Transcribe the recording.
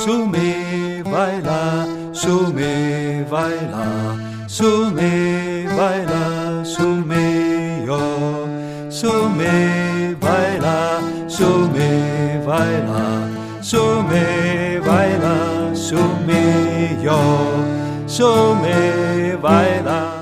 su mi, vai là, su mi, vai là, su mi, vai là, su mi, io, su mi, vai là, su mi, vai là, su mi, vai là, su mi, io, su mi, vai là.